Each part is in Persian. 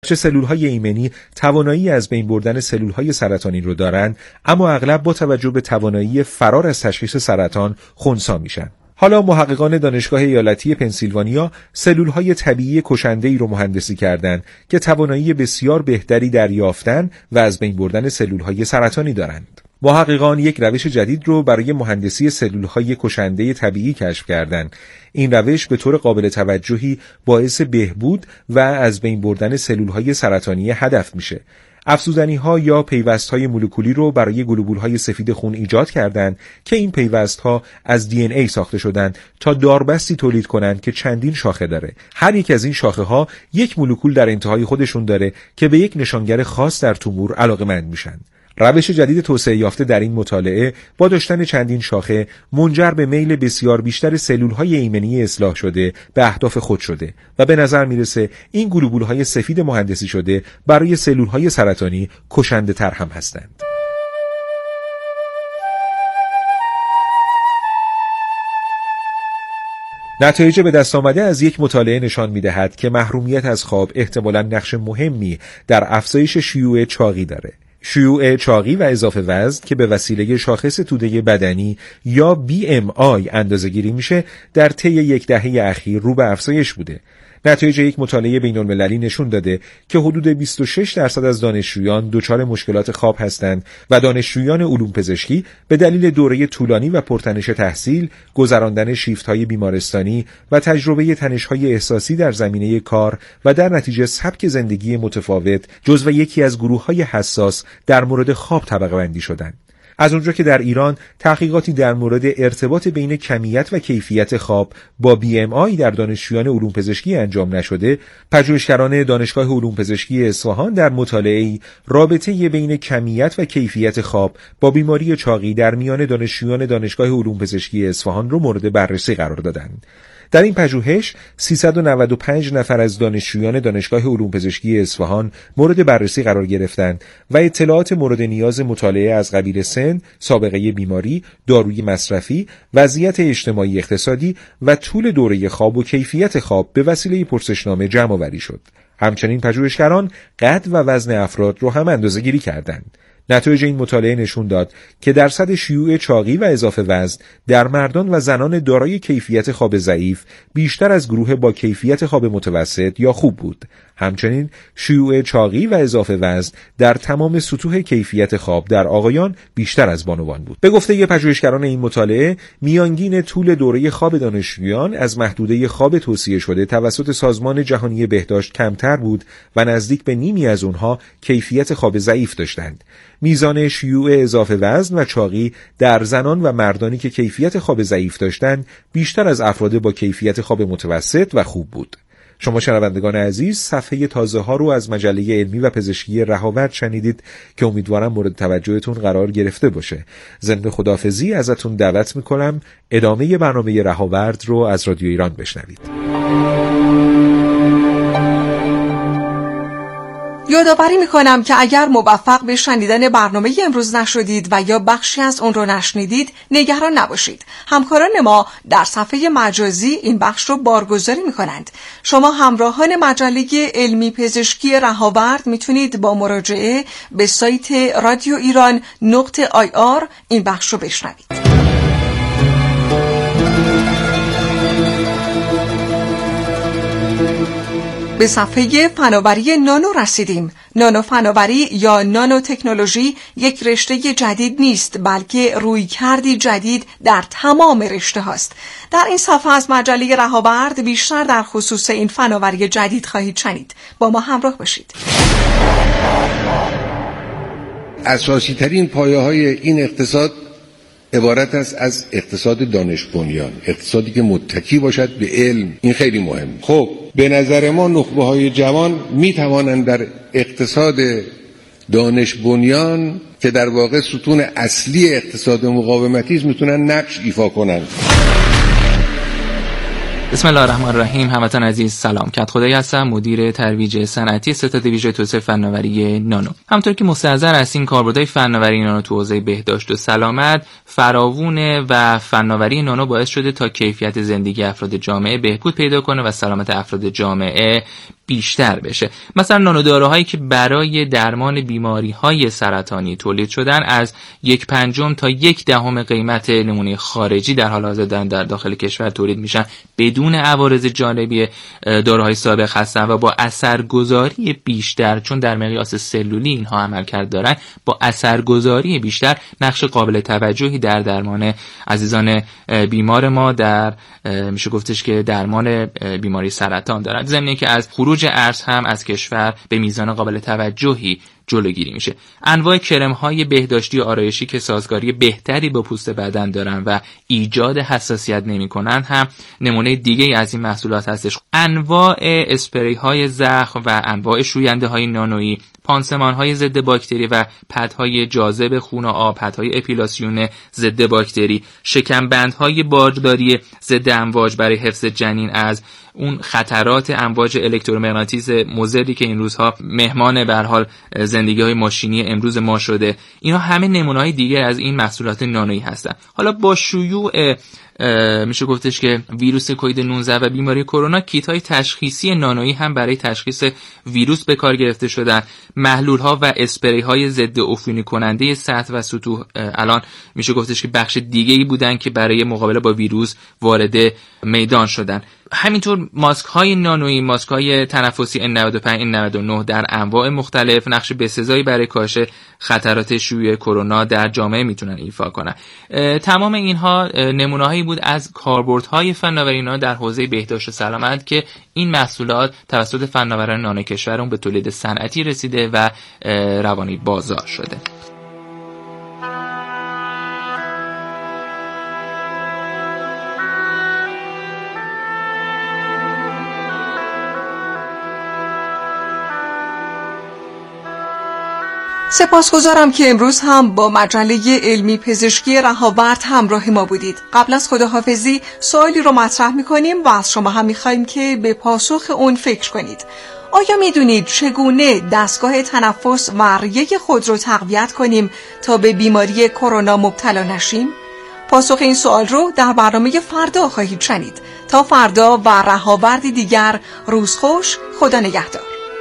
چه سلول‌های ایمنی توانایی از بین بردن سلول‌های سرطانی رو دارند، اما اغلب با توجه به توانایی فرار از تشخیص سرطان خنثی میشن. حالا محققان دانشگاه ایالتی پنسیلوانیا سلول‌های طبیعی کشنده‌ای رو مهندسی کردند که توانایی بسیار بهتری در یافتن و از بین بردن سلول‌های سرطانی دارند. محققان یک روش جدید رو برای مهندسی سلول‌های کشنده طبیعی کشف کردند. این روش به طور قابل توجهی باعث بهبود و از بین بردن سلول‌های سرطانی هدف میشه. افزودنی‌ها یا پیوست‌های مولکولی رو برای گلوبول‌های سفید خون ایجاد کردند که این پیوست‌ها از DNA ساخته شدند تا داربستی تولید کنند که چندین شاخه داره. هر یک از این شاخه‌ها یک مولکول در انتهای خودشون داره که به یک نشانگر خاص در تومور علاقه‌مند میشن. روش جدید توسعه یافته در این مطالعه با داشتن چندین شاخه منجر به میل بسیار بیشتر سلول‌های ایمنی اصلاح شده به اهداف خود شده و به نظر میرسه این گلوبول‌های سفید مهندسی شده برای سلول‌های سرطانی کشنده تر هم هستند. نتایج به دست آمده از یک مطالعه نشان می‌دهد که محرومیت از خواب احتمالاً نقش مهمی در افزایش شیوع چاقی داره. شیوع چاقی و اضافه وزن که به وسیله شاخص توده بدنی یا BMI اندازه‌گیری میشه در طی یک دهه اخیر رو به افزایش بوده. نتایج یک مطالعه بین‌المللی نشون داده که حدود 26% از دانشجویان دچار مشکلات خواب هستند و دانشجویان علوم پزشکی به دلیل دوره طولانی و پرتنش تحصیل، گذراندن شیفت‌های بیمارستانی و تجربه تنش‌های احساسی در زمینه کار و در نتیجه سبک زندگی متفاوت جزو یکی از گروه‌های حساس در مورد خواب طبقه بندی شدند. از اونجا که در ایران تحقیقاتی در مورد ارتباط بین کمیت و کیفیت خواب با BMI در دانشجویان علوم پزشکی انجام نشده، پژوهشگران دانشگاه علوم پزشکی اصفهان در مطالعه‌ای رابطه بین کمیت و کیفیت خواب با بیماری چاقی در میان دانشجویان دانشگاه علوم پزشکی اصفهان رو مورد بررسی قرار دادند. در این پژوهش 395 نفر از دانشجویان دانشگاه علوم پزشکی اصفهان مورد بررسی قرار گرفتند و اطلاعات مورد نیاز مطالعه از قبیل سن، سابقه بیماری، داروی مصرفی، وضعیت اجتماعی اقتصادی و طول دوره خواب و کیفیت خواب به وسیله پرسشنامه جمع آوری شد. همچنین پژوهشگران قد و وزن افراد رو هم اندازه‌گیری کردند. نتایج این مطالعه نشون داد که درصد شیوع چاقی و اضافه وزن در مردان و زنان دارای کیفیت خواب ضعیف بیشتر از گروه با کیفیت خواب متوسط یا خوب بود. همچنین شیوع چاقی و اضافه وزن در تمام سطوح کیفیت خواب در آقایان بیشتر از بانوان بود. به گفته پژوهشگران این مطالعه، میانگین طول دوره خواب دانشجویان از محدوده خواب توصیه شده توسط سازمان جهانی بهداشت کمتر بود و نزدیک به نیمی از اونها کیفیت خواب ضعیف داشتند. میزان شیوع اضافه وزن و چاقی در زنان و مردانی که کیفیت خواب ضعیف داشتند بیشتر از افراد با کیفیت خواب متوسط و خوب بود. شما شنوندگان عزیز، صفحه تازه ها رو از مجله علمی و پزشکی رهاورد شنیدید که امیدوارم مورد توجهتون قرار گرفته باشه. ضمن خداحافظی ازتون دعوت میکنم ادامه برنامه رهاورد رو از رادیو ایران بشنوید. یادآوری میکنم که اگر موفق به شنیدن برنامه امروز نشدید و یا بخشی از اون رو نشنیدید، نگران نباشید. همکاران ما در صفحه مجازی این بخش رو بارگذاری میکنند. شما همراهان مجله علمی پزشکی رهاورد میتونید با مراجعه به سایت رادیو ایران .ir این بخش رو بشنوید. به صفحه فناوری نانو رسیدیم. نانو فناوری یا نانو تکنولوژی یک رشته جدید نیست، بلکه رویکردی جدید در تمام رشته هاست. در این صفحه از مجله رهاورد بیشتر در خصوص این فناوری جدید خواهید شنید. با ما همراه باشید. اساسی ترین پایه های این اقتصاد عبارت است از اقتصاد دانش بنیان، اقتصادی که متکی باشد به علم. این خیلی مهمه. خب به نظر ما نخبه های جوان می توانند در اقتصاد دانش بنیان که در واقع ستون اصلی اقتصاد مقاومتی است میتونن نقش ایفا کنند. بسم الله الرحمن الرحیم. هموطن عزیز سلام. کدخدایی هستم، مدیر ترویج صنعتی ستاد ویژه توسعه فناوری نانو. همونطور که مستحضر هستین، کاربردهای فناوری نانو تو حوزه بهداشت و سلامت فراوونه و فناوری نانو باعث شده تا کیفیت زندگی افراد جامعه بهبود پیدا کنه و سلامت افراد جامعه بیشتر بشه. مثلا نانوداروهایی که برای درمان بیماری‌های سرطانی تولید شدن از 1/5 تا 1/10 قیمت نمونه خارجی در حال حاضر در داخل کشور تولید میشن، بدون عوارض جانبی داروهای سابق هستن و با اثرگذاری بیشتر، چون در مقیاس سلولی اینها عملکرد دارن، با اثرگذاری بیشتر نقش قابل توجهی در درمان عزیزان بیمار ما در میشه گفتش که درمان بیماری سرطان دارن. ضمن اینکه از خروج ارز هم از کشور به میزان قابل توجهی جلوگیری میشه. انواع کرم‌های بهداشتی و آرایشی که سازگاری بهتری با پوست بدن دارن و ایجاد حساسیت نمی‌کنن هم نمونه دیگه‌ای از این محصولات هستش. انواع اسپری‌های زخم و انواع شوینده‌های نانویی، پانسمان‌های ضد باکتری و پدهای جاذب خون و آب، پدهای اپیلاسیون ضد باکتری، شکمبندهای باجداری ضد امواج برای حفظ جنین از اون خطرات امواج الکترومغناطیس مضری که این روزها مهمان به هر حال زندگی‌های ماشینی امروز ما شده. اینا همه نمونه‌های دیگه از این محصولات نانویی هستن. حالا با شیوع میشه گفتش که ویروس کووید 19 و بیماری کرونا، کیت‌های تشخیصی نانویی هم برای تشخیص ویروس به کار گرفته شدن. محلول‌ها و اسپری‌های ضد عفونی کننده سطح و سطوح الان میشه گفتش که بخش دیگه‌ای بودن که برای مقابله با ویروس وارد میدان شدن. همینطور ماسک‌های نانویی، ماسک‌های تنفسی N95 N99 در انواع مختلف نقش بسزایی برای کاهش خطرات شیوع کرونا در جامعه میتونن ایفا کنن. تمام اینها نمونه‌هایی بود از کاربردهای فناوری نانو در حوزه بهداشت و سلامت که این محصولات توسط فناوران نانو کشورمون به تولید صنعتی رسیده و روانی بازار شده. سپاسگزارم که امروز هم با مجله علمی پزشکی رهاورد همراه ما بودید. قبل از خداحافظی سوالی رو مطرح می‌کنیم و از شما هم می‌خوایم که به پاسخ اون فکر کنید. آیا می‌دونید چگونه دستگاه تنفس و ریه خود رو تقویت کنیم تا به بیماری کرونا مبتلا نشیم؟ پاسخ این سوال رو در برنامه فردا خواهید شنید. تا فردا و رهاوردی دیگر، روز خوش، خدا نگهدار.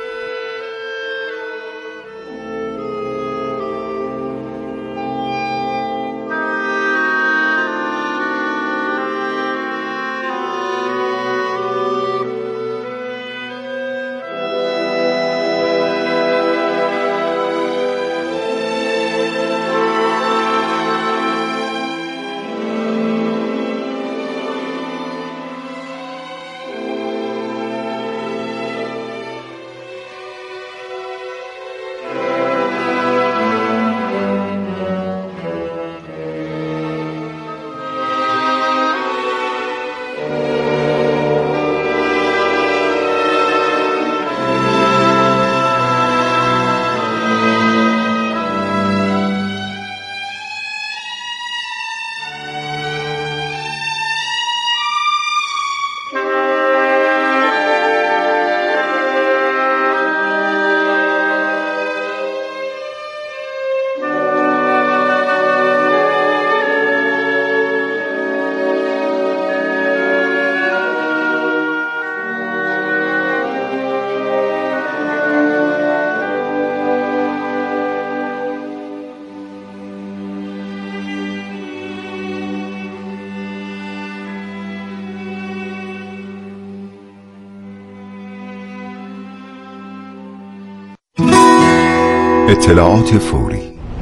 اطلاعات فوری.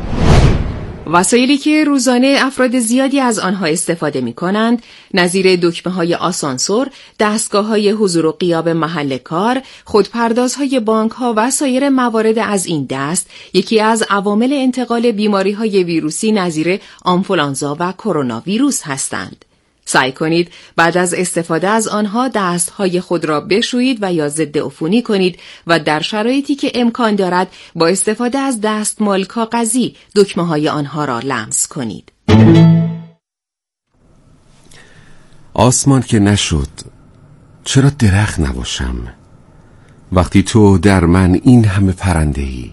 وسایلی که روزانه افراد زیادی از آنها استفاده می کنند، نظیر دکمه‌های آسانسور، دستگاه‌های حضور و غیاب محل کار، خودپردازهای بانک‌ها و سایر موارد از این دست، یکی از عوامل انتقال بیماری‌های ویروسی نظیر آنفولانزا و کرونا ویروس هستند. سعی کنید بعد از استفاده از آنها دستهای خود را بشویید و یا ضد عفونی کنید و در شرایطی که امکان دارد با استفاده از دستمال کاغذی دکمه‌های آنها را لمس کنید. آسمان که نشد، چرا درخت نباشم؟ وقتی تو در من این همه پرنده‌ای،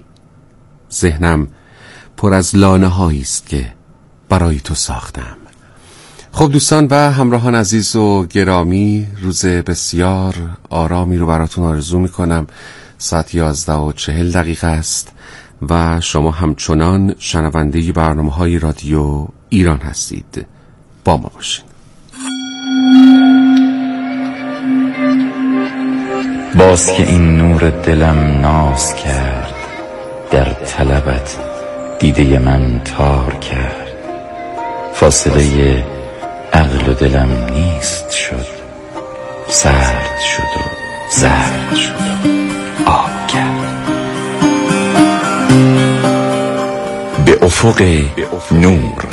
ذهنم پر از لانه هایی است که برای تو ساختم. خب دوستان و همراهان عزیز و گرامی، روز بسیار آرامی رو براتون آرزو میکنم. ساعت 11:40 است و شما همچنان شنونده برنامه‌های رادیو ایران هستید. با ما باشید. باز که این نور دلم ناز کرد، در طلبت دیده من تار کرد. فاصله عقل و دلم نیست شد، سرد شد و زرد شد و آب کرد. به افق نور.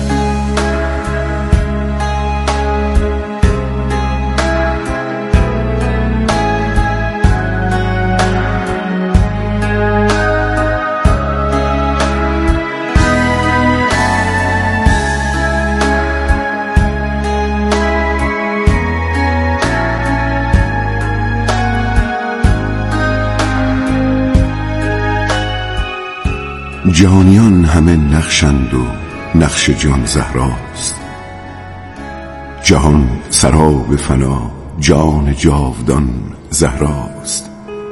جهانیان همه نقشند و نقش جان زهراست. جهان سراب فنا، جان جاودان زهراست.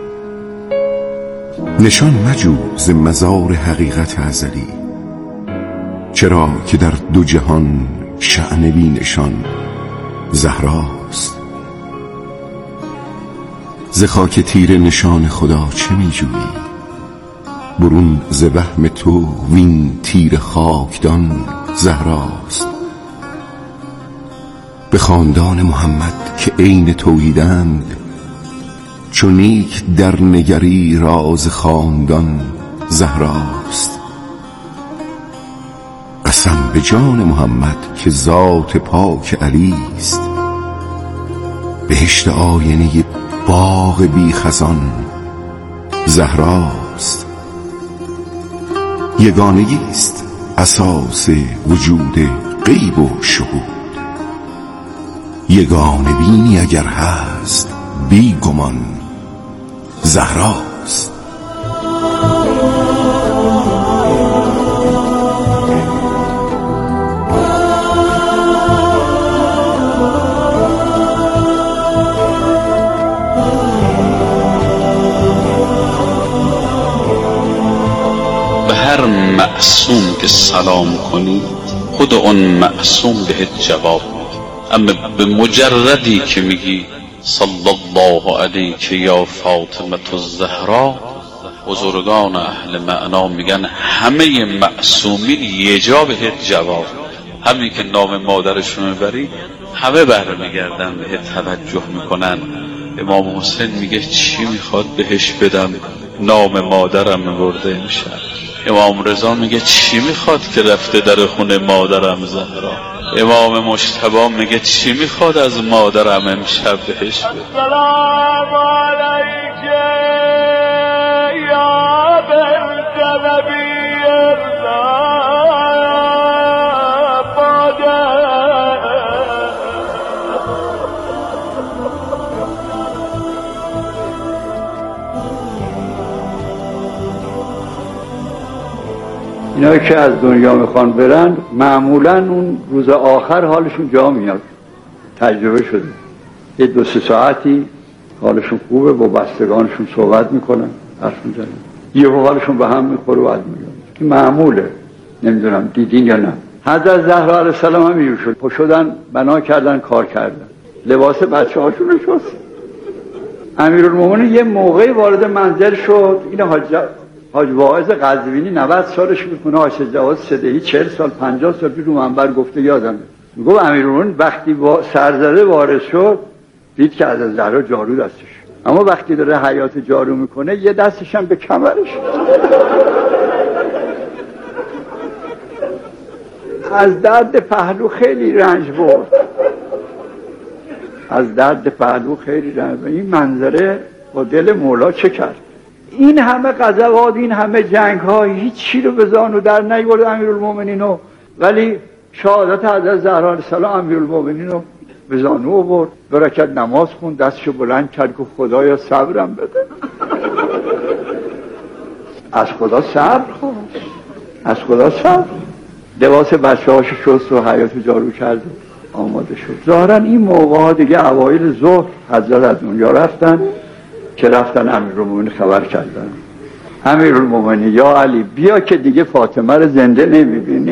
نشان مجو ز مزار حقیقت ازلی، چرا که در دو جهان شأن بی نشان زهراست. ز خاک تیر نشان خدا چه می جویی؟ برون ز وهم تو وین تیر خاکدان زهراست. به خاندان محمد که عین توحیدند، چو نیک در نگری راز خاندان زهراست. قسم به جان محمد که ذات پاک علی است، بهشت آینه باغ بی خزان زهراست. یگانگی است اساس وجود غیب و شهود، یگانه بینی اگر هست بی گمان زهراست. هر معصوم که سلام کنید خود اون معصوم بهت جواب میده. اما به مجردی که میگی صلی الله علیک یا فاطمه الزهرا، بزرگان اهل معنا میگن همه معصومین یه جا بهت جواب. همین که نام مادرشون میبری همه برمیگردن بهت توجه میکنن. امام حسین میگه چی میخواد بهش بدم، نام مادرم میبرده امشب. امام رضا میگه چی میخواد که رفته در خونه مادرم زهرا. امام مجتبی میگه چی میخواد از مادرم امشب بهش بده. سلام علیک یا بنت نبی الله. اینا که از دنیا میخوان برن معمولا اون روز آخر حالشون جا میاد، تجربه شده. یه 2-3 ساعتی حالشون خوبه، با بستگانشون صحبت میکنن، حرف میزنن، یه حالشون به هم میخوره و بعد میاد. که معموله. نمیدونم دیدین یا نه. حضرت زهرا علیه السلام هم اینجور شد. پا شدن، بنا کردن، کار کردن، لباس بچه هاشون رو شست. امیرالمومنین یه موقعی وارد منزل شد. این حاج واعظ قزوینی 90 سالش بود، خونه حاج جواد صدهی 40 سال 50 سال پیش رو منبر گفته یادمه. میگه امیرالمومنین وقتی سرزده وارد شد دید که از زهرا جارو دستش، اما وقتی داره حیات جارو میکنه یه دستش هم به کمرش. از درد پهلو خیلی رنج برد. از درد پهلو خیلی رنج برد. این منظره با دل مولا چه کرد؟ این همه غزوات، این همه جنگ ها، هیچ چی رو به زانو در نیورد امیرالمومنینو، ولی شهادت حضرت زهرا علیه السلام امیرالمومنینو به زانو آورد. 2 رکعت نماز خوند، دستشو بلند کرد که خدایا صبرم بده. از خدا صبر خواست، از خدا صبر. لباس بچه هاشو شست و حیاتو جارو کرد. آماده شد. ظاهرا این موقع ها دیگه اوایل ظهر حضرت از دنیا رفتن که رفتن امیرالمومنین خبر کردن امیرالمومنین یا علی بیا که دیگه فاطمه رو زنده نمیبینی.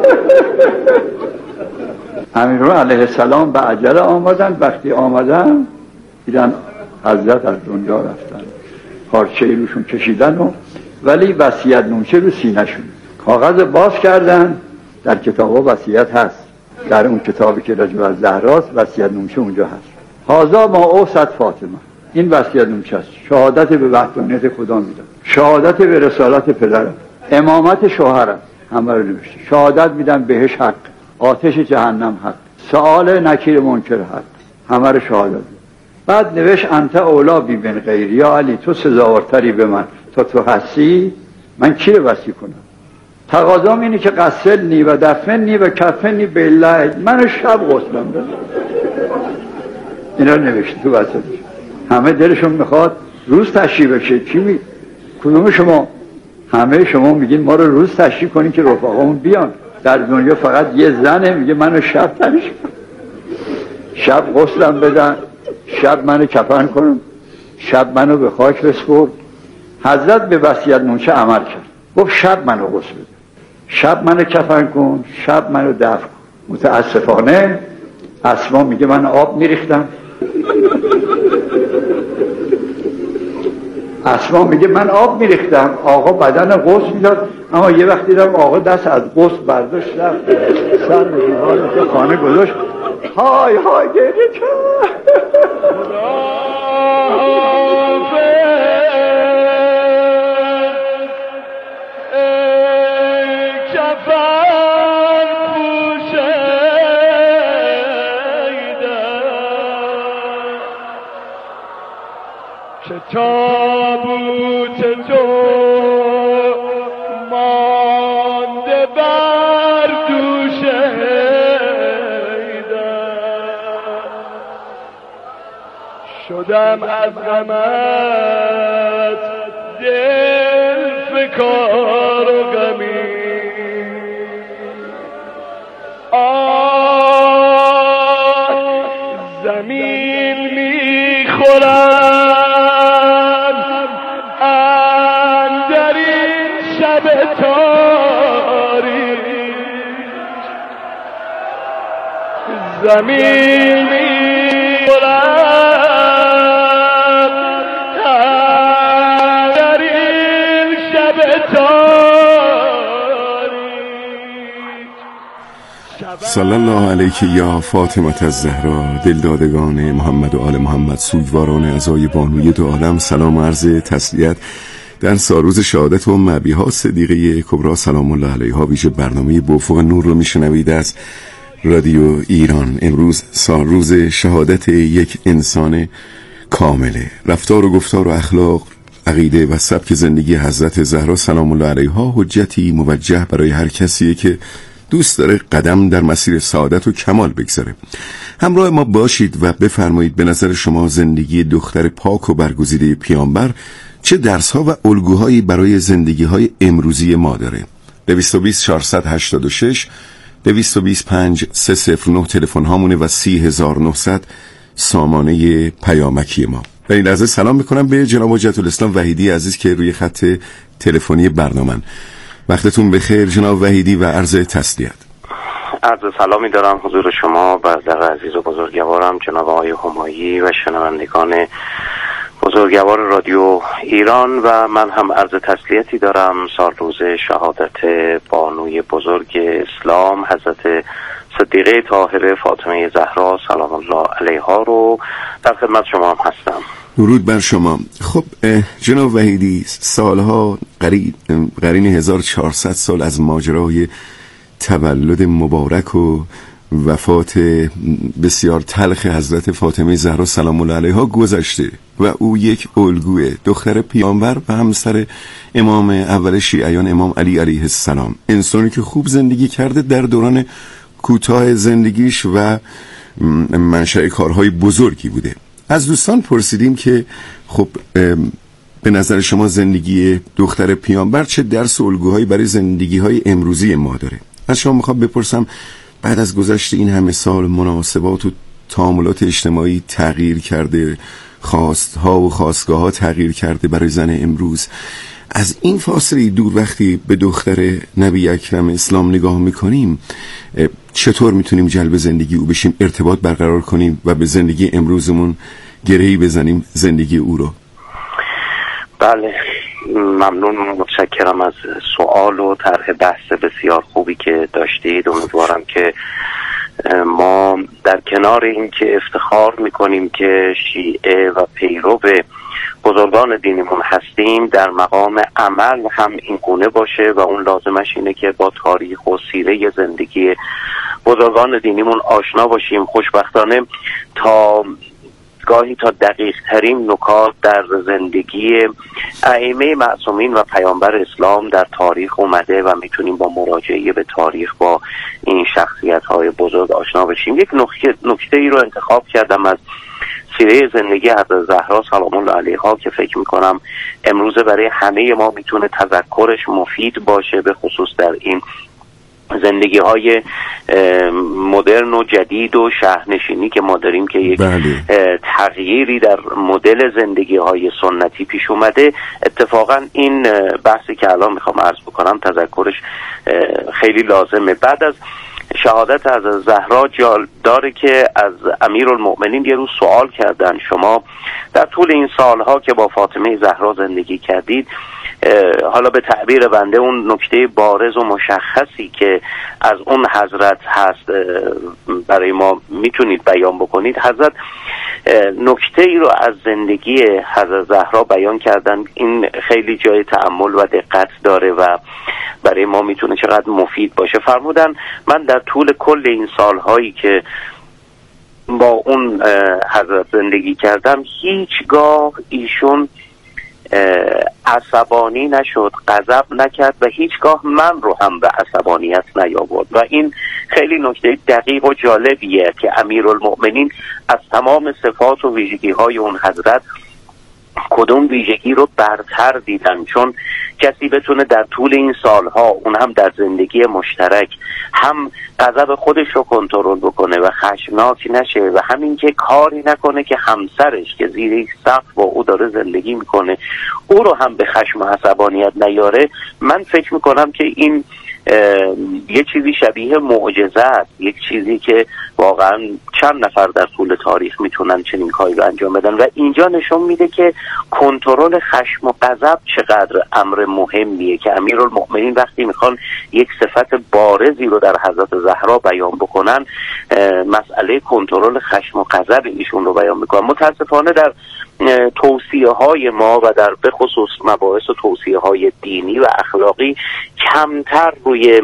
امیرالمومنین علیه السلام به عجله آمدن. وقتی آمدن دیدن حضرت از دنیا رفتن. پارچه روشون کشیدن ولی وصیت نامه رو سینه‌شون. کاغذ باز کردن، در کتابا وصیت هست، در اون کتابی که راجع به زهراست وصیت نامه اونجا هست. هذا ما اوصت فاطمه، این وصیت نامه است. شهادت به وحدانیت خدا میدم، شهادت به رسالت پدرم، امامت شوهرم، همه رو نوشته. شهادت میدم بهش حق، آتش جهنم حق، سؤال نکیر منکر حق، همه رو شهادت میدم. بعد نوشت انت اولا بی بن غیری، یا علی تو سزاوارتری به من، تو هستی، من کی رو وصی کنم؟ تقاضام اینه که غسلنی و دفنی و کفنی بالله، من شب غسلم بده. اینا نوشته تو وصیتش. همه دلشون میخواد روز تشریح بشه. کدوم شما؟ همه شما میگین ما رو روز تشریح کنین که رفقامون بیان. در دنیا فقط یه زنه میگه منو شب تشریح، شب غسلم بدن، شب منو کفن کنم، شب منو به خاک بسپر. حضرت به وصیت نامه عمل کرد. گفت شب منو غسل بده، شب منو کفن کن، شب منو دفن کن. متاسفانه اسما میگه من آب میریختم، اسما میگه من آب میریختم، آقا بدن غسل میداد، اما یه وقت دیدم آقا دست از غسل برداشت رفت سر به دیوار خانه گذاشت، های های گریه کرد. تابوت تو مانده بر دوش حیدر، شدم از غمت دل فکار و غمی. زمین میخورم زمین می‌خورد در این شب تاریک. صلی الله علیک یا فاطمه الزهرا، دلدادگان محمد و آل محمد، سوگواران عزای بانوی دو عالم، سلام و عرض تسلیت در سالروز شهادت ام ابیها صدیقه کبری سلام الله علیها. ویژه برنامه به افق نور رو میشنوید از رادیو ایران. امروز سالروز شهادت یک انسان کامله. رفتار و گفتار و اخلاق، عقیده و سبک زندگی حضرت زهرا سلام الله علیها حجتی موجه برای هر کسی که دوست داره قدم در مسیر سعادت و کمال بگذاره. همراه ما باشید و بفرمایید به نظر شما زندگی دختر پاک و برگزیده پیامبر چه درس‌ها و الگوهایی برای زندگی‌های امروزی ما داره؟ 220 486 225 309 تلفن هامونه و 30900 سامانه پیامکی ما. در این لحظه سلام میکنم به جناب حجت الاسلام وحیدی عزیز که روی خط تلفنی برنامه‌ن. وقتتون بخیر جناب وحیدی و عرض تسلیت. عرض سلامی دارم حضور شما، برادر عزیز و بزرگوارم جناب آقای همایی و شنوندگان بزرگوار رادیو ایران، و من هم عرض تسلیتی دارم سالروز شهادت بانوی بزرگ اسلام حضرت صدیقه طاهره فاطمه زهرا سلام الله علیها رو در خدمت شما هم هستم. درود بر شما. خب جناب وحیدی، سالها قرین 1400 سال از ماجرای تولد مبارک و وفات بسیار تلخ حضرت فاطمه زهرا سلام الله علیها گذشته و او یک الگوی دختر پیامبر و همسر امام اول شیعیان امام علی علیه السلام، انسانی که خوب زندگی کرده در دوران کوتاه زندگیش و منشأ کارهای بزرگی بوده. از دوستان پرسیدیم که خب به نظر شما زندگی دختر پیامبر چه درس و الگوهایی برای زندگی‌های امروزی ما داره؟ از شما میخوام بپرسم بعد از گذشت این همه سال مناسبات و تعاملات اجتماعی تغییر کرده، خواستها و خواستگاه ها تغییر کرده برای زن امروز. از این فاصله دور وقتی به دختر نبی اکرم اسلام نگاه میکنیم، چطور میتونیم جلب زندگی او بشیم، ارتباط برقرار کنیم و به زندگی امروزمون گرهی بزنیم زندگی او رو؟ بله، ممنون، متشکرم از سوال و طرح بحث بسیار خوبی که داشتید. امیدوارم که ما در کنار این که افتخار میکنیم که شیعه و پیرو بزرگان دینمون هستیم، در مقام عمل هم این گونه باشه و اون لازمش اینه که با تاریخ و سیره زندگی بزرگان دینمون آشنا باشیم. خوشبختانه گاهی تا دقیق ترین نکات در زندگی ائمه معصومین و پیامبر اسلام در تاریخ اومده و میتونیم با مراجعه به تاریخ با این شخصیت های بزرگ آشنا بشیم. یک نکته ای رو انتخاب کردم از سیره زندگی حضرت زهرا سلام الله علیها که فکر میکنم امروز برای همه ما میتونه تذکرش مفید باشه، به خصوص در این زندگی های مدرن و جدید و شهرنشینی که ما داریم که یک تغییری در مدل زندگی های سنتی پیش اومده. اتفاقا این بحثی که الان میخوام عرض بکنم تذکرش خیلی لازمه. بعد از شهادت از زهرا جال داره که از امیرالمؤمنین یه روز سوال کردن شما در طول این سالها که با فاطمه زهرا زندگی کردید، حالا به تعبیر بنده اون نکته بارز و مشخصی که از اون حضرت هست برای ما میتونید بیان بکنید. حضرت نکته ای رو از زندگی حضرت زهرا بیان کردن، این خیلی جای تأمل و دقت داره و برای ما میتونه چقدر مفید باشه. فرمودن من در طول کل این سالهایی که با اون حضرت زندگی کردم هیچگاه ایشون عصبانی نشد، غضب نکرد و هیچگاه من رو هم به عصبانیت نیاورد و این خیلی نکته دقیق و جالبیه که امیرالمؤمنین از تمام صفات و ویژگی های اون حضرت کدوم ویژگی رو برتر دیدن، چون کسی بتونه در طول این سالها اون هم در زندگی مشترک هم غضب خودش رو کنترل بکنه و خشمناک نشه و همین که کاری نکنه که همسرش که زیر یک سقف با او داره زندگی میکنه او رو هم به خشم و عصبانیت نیاره، من فکر میکنم که این یک چیزی شبیه معجزه است، یک چیزی که واقعا چند نفر در طول تاریخ میتونن چنین کاری رو انجام بدن و اینجا نشون میده که کنترل خشم و غضب چقدر امر مهمیه که امیرالمؤمنین وقتی میخوان یک صفت بارزی رو در حضرت زهرا بیان بکنن مسئله کنترل خشم و غضب ایشون رو بیان میکنن. متاسفانه در توصیه های ما و در به خصوص مباحث و توصیه های دینی و اخلاقی کمتر روی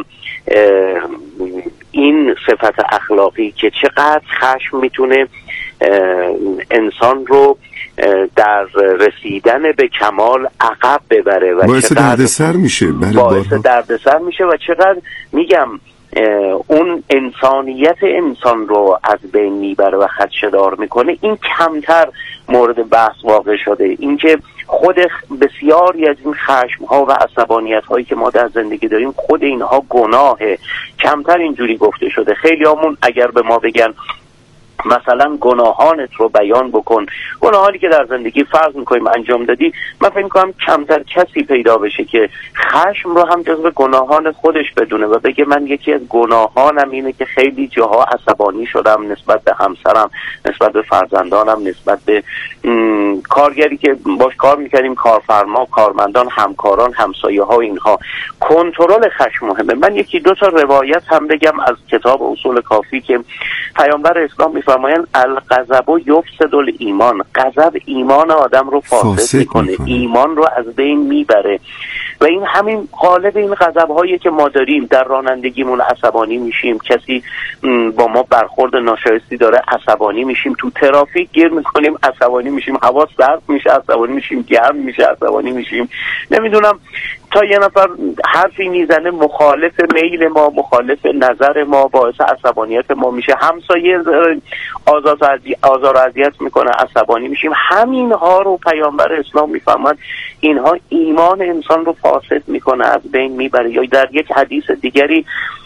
این صفت اخلاقی که چقدر خشم میتونه انسان رو در رسیدن به کمال عقب ببره و باعث دردسر میشه، باعث دردسر میشه و چقدر میگم اون انسانیت انسان رو از بین میبره و خدشه‌دار میکنه. این کمتر مورد بحث واقع شده. اینکه خود بسیاری از این خشم ها و عصبانیت هایی که ما در زندگی داریم خود اینها گناهه، کمتر اینجوری گفته شده. خیلی همون اگر به ما بگن مثلا گناهانت رو بیان بکن، گناهانی که در زندگی فرض میکنیم انجام دادی، من فکر میکنم کمتر کسی پیدا بشه که خشم رو هم جزو گناهان خودش بدونه و بگه من یکی از گناهانم اینه که خیلی جاها عصبانی شدم نسبت به همسرم، نسبت به فرزندانم، نسبت به کارگری که باش کار میکردیم، کارفرما، کارمندان، همکاران، همسایه ها. اینها کنترل خشم مهمه. من یکی دو تا روایت هم بگم از کتاب اصول کافی که پیامبر اسلام میفرمایند الغضب یفسد الایمان، غضب ایمان آدم رو فاسد میکنه، ایمان رو از بین میبره و این همین غالب این غضب هایی که ما داریم. در رانندگیمون عصبانی میشیم، کسی با ما برخورد ناشایستی داره عصبانی میشیم، تو ترافیک گیر میکنیم عصبانی میشیم، هوا سرد میشه عصبانی میشیم، گرم میشه عصبانی میشیم، نمیدونم تا یه نفر حرفی میزنه مخالف میل ما، مخالف نظر ما، باعث عصبانیت ما میشه، همسایه آزار و اذیت میکنه عصبانی میشیم. همین ها رو پیامبر اسلام میفهمد اینها ایمان انسان رو فاسد میکنه، از بین میبره. یا در یک حدیث دیگری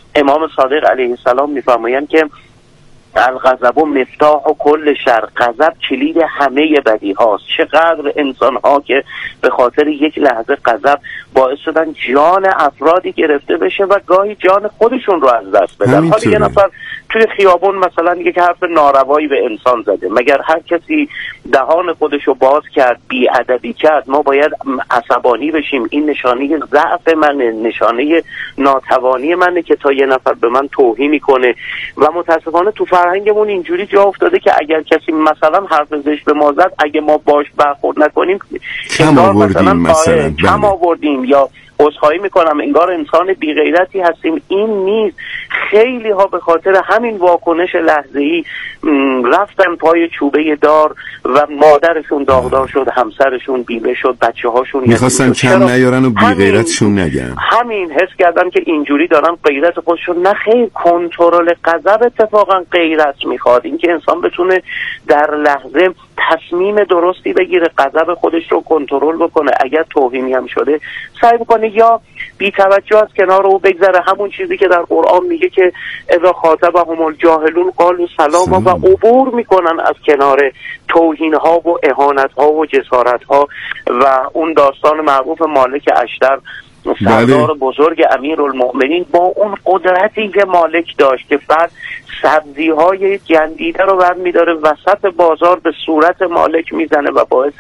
امام صادق علیه السلام میفرمایند که الغضب مفتاح و کل شر، غضب کلید همه بدی هاست. چقدر انسان ها که به خاطر یک لحظه غضب باعث شدن جان افرادی گرفته بشه و گاهی جان خودشون رو از دست بدن. حالا یه نفر توی خیابون مثلا یک حرف ناروایی به انسان زده، مگر هر کسی دهان خودش رو باز کرد، بی‌ادبی کرد، ما باید عصبانی بشیم؟ این نشانه ضعف منه، نشانه ناتوانی منه که تا یه نفر به من توهین کنه. و متاسفانه تو فرهنگمون اینجوری جا افتاده که اگر کسی مثلا حرف زشت به ما زد، اگه ما باش برخورد نکنیم کم مثلا کم آوردیم یا عذرخواهی میکنم انگار انسان بی‌غیرتی هستیم. این نیست. خیلی ها به خاطر همین واکنش لحظه‌ای رفتن پای چوبه دار و مادرشون داغدار شد، همسرشون بیوه شد، بچه‌هاشون میخواستن کم نیارن و بی‌غیرتشون نگن. همین حس کردن که اینجوری دارن غیرت خودشون. نه خیر، کنترل غضب اتفاقا غیرت میخواد. اینکه انسان بتونه در لحظه تصمیم درستی بگیره، غضب خودش رو کنترل بکنه، اگر توهینی هم شده سعی بکنه یا بی توجه از کنار او بگذره. همون چیزی که در قرآن میگه که اذا خاطبهم الجاهلون قالوا سلاما و عبور میکنن از کنار توهین ها و اهانت ها و جسارت ها. و اون داستان معروف مالک اشتر، سردار بزرگ امیرالمؤمنین، با اون قدرتی که مالک داشت که بعد سبزی های گندیده رو برمی‌داره وسط بازار به صورت مالک میزنه و باعث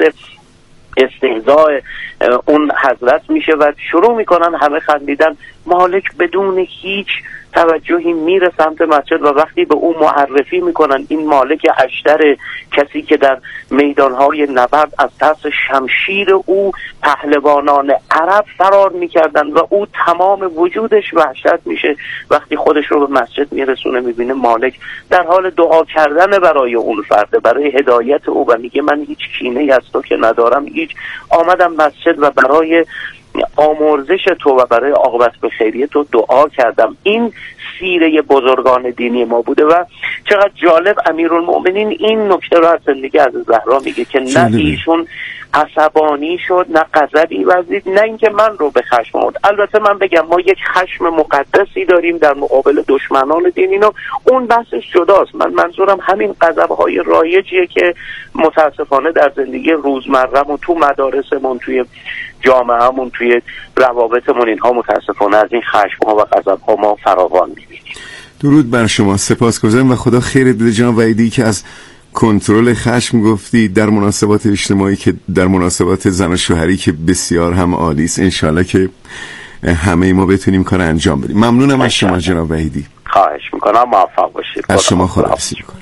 استهزاء اون حضرت میشه و شروع میکنن همه خندیدن. مالک بدون هیچ توجهی میره سمت مسجد و وقتی به او معرفی میکنن این مالک اشتر، کسی که در میدانهای نبرد از ترس شمشیر او پهلوانان عرب فرار میکردن و او تمام وجودش وحشت میشه وقتی خودش رو به مسجد میرسونه، میبینه مالک در حال دعا کردن برای اون فرد، برای هدایت او، و میگه من هیچ کینه‌ای از تو که ندارم، هیچ آمدم مسجد و برای آمرزش تو و برای عاقبت به خیریه تو دعا کردم. این سیره بزرگان دینی ما بوده و چقدر جالب امیرالمؤمنین این نکته رو از زندگی از زهرا میگه که نه ایشون عصبانی شد، نه غضبی وزید، نه اینکه من رو به خشم آورد. البته من بگم ما یک خشم مقدسی داریم در مقابل دشمنان دینی، اون بحثش جداست. من منظورم همین غضب‌های رایجیه که متاسفانه در زندگی روزمره‌مون، تو مدارسمون، توی جامعهمون، توی روابطمون، اینها متاسفانه از این خشم‌ها و غضب‌ها ما فراوان می‌بینیم. درود بر شما، سپاسگزارم و خدا خیرت بده جناب وحیدی که از کنترل خشم گفتی در مناسبات اجتماعی که در مناسبات زن و شوهری که بسیار هم عالی است. انشالله که همه ما بتونیم کار انجام بدیم. ممنونم از شما جناب وحیدی. خواهش میکنم، موفق باشید. از شما خداحافظی میکنم.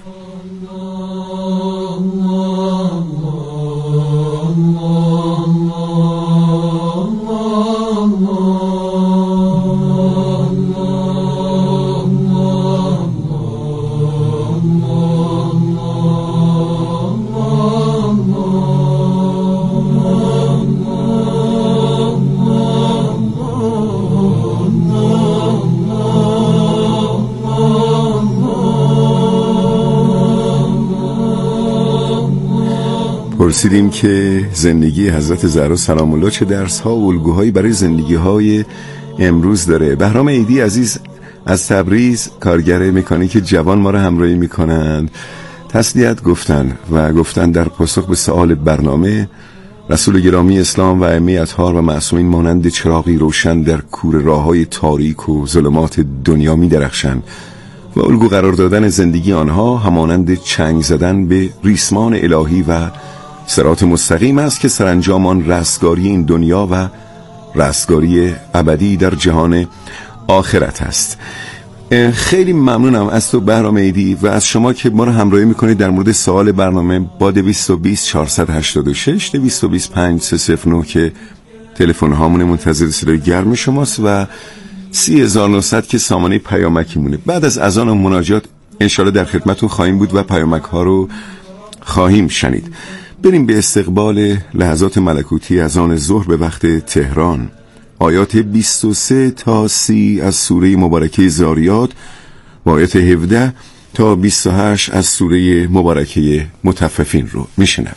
پرسیدیم که زندگی حضرت زهرا سلام الله چه درس‌ها و الگوهایی برای زندگی‌های امروز داره. بهرام عیدی عزیز از تبریز، کارگر مکانیک جوان ما را همراهی می‌کنند. تسلیت گفتن در پاسخ به سوال برنامه: رسول گرامی اسلام و ائمه اطهار و معصومین مانند چراغی روشن در کوره راه‌های تاریک و ظلمات دنیا می‌درخشند و الگو قرار دادن زندگی آنها همانند چنگ زدن به ریسمان الهی و صراط مستقیم است که سرانجام آن رستگاری این دنیا و رستگاری ابدی در جهان آخرت است. خیلی ممنونم از تو بهرام عیدی و از شما که ما رو همراهی میکنید در مورد سوال برنامه با 220 486 220 5309 که تلفن هامون منتظر صدای گرم شماست و 30900 که سامانه پیامکی مونه. بعد از اذان و مناجات انشالله در خدمتون خواهیم بود و پیامک ها رو خواهیم شنید. بریم به استقبال لحظات ملکوتی از آن ظهر به وقت تهران. آیات 23 تا 30 از سوره مبارکه زاریات و آیات 17 تا 28 از سوره مبارکه مطففین رو میشنویم.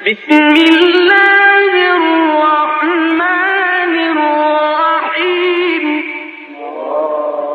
بسم الله